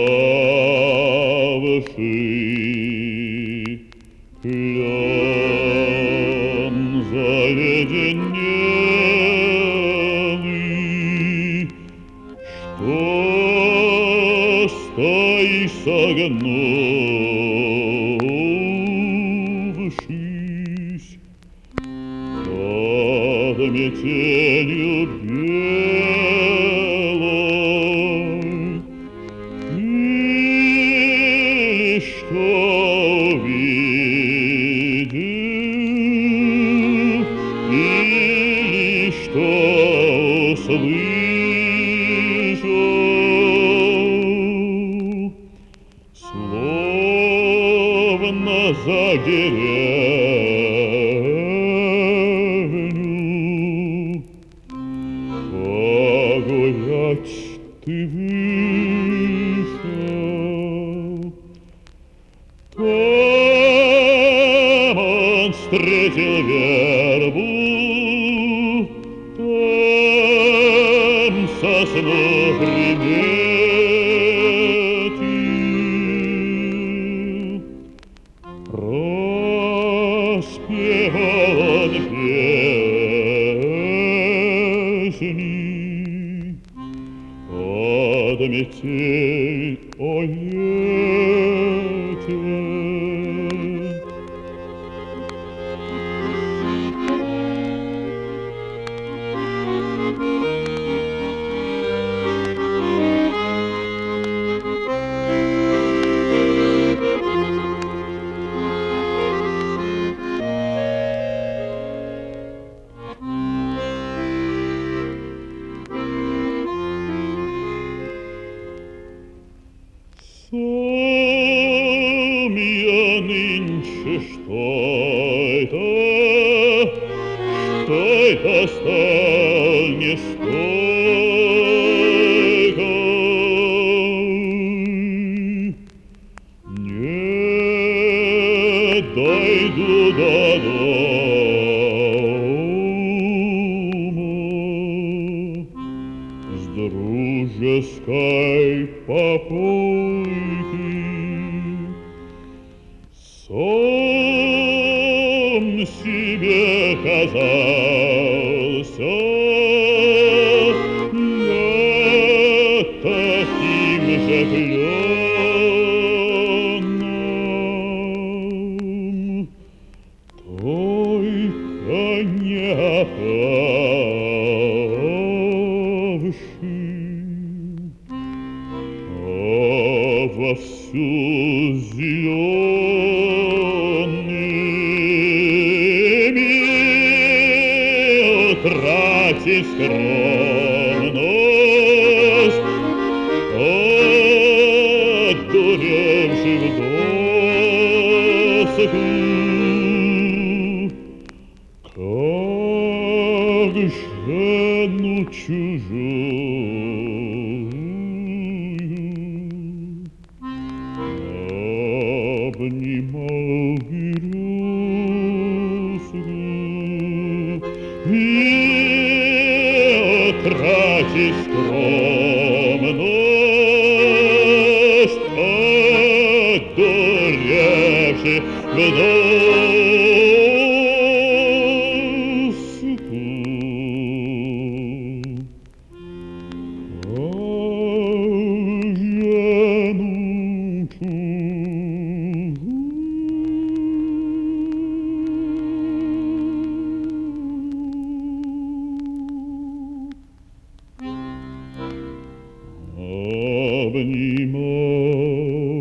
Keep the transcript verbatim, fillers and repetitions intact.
ставший клен заледенелый, что стоишь согнувшись под метелью белой, или что увидел, или что услышал, словно за деревню погулять ты вышел. Там он встретил вербу, там сосну приметил. Проспевал он песни под метель о лете. Сам я нынче что это, что это стал не стойкой. Не дойду до дома с дружеской попойки. Сам себе казался я таким же пленным, только не опавшим, а вовсю зелеными утратив скромность, одуревши в доску. Как жену чужую обнимал березку и, утратив скромность, одуревши в доску. Обнимал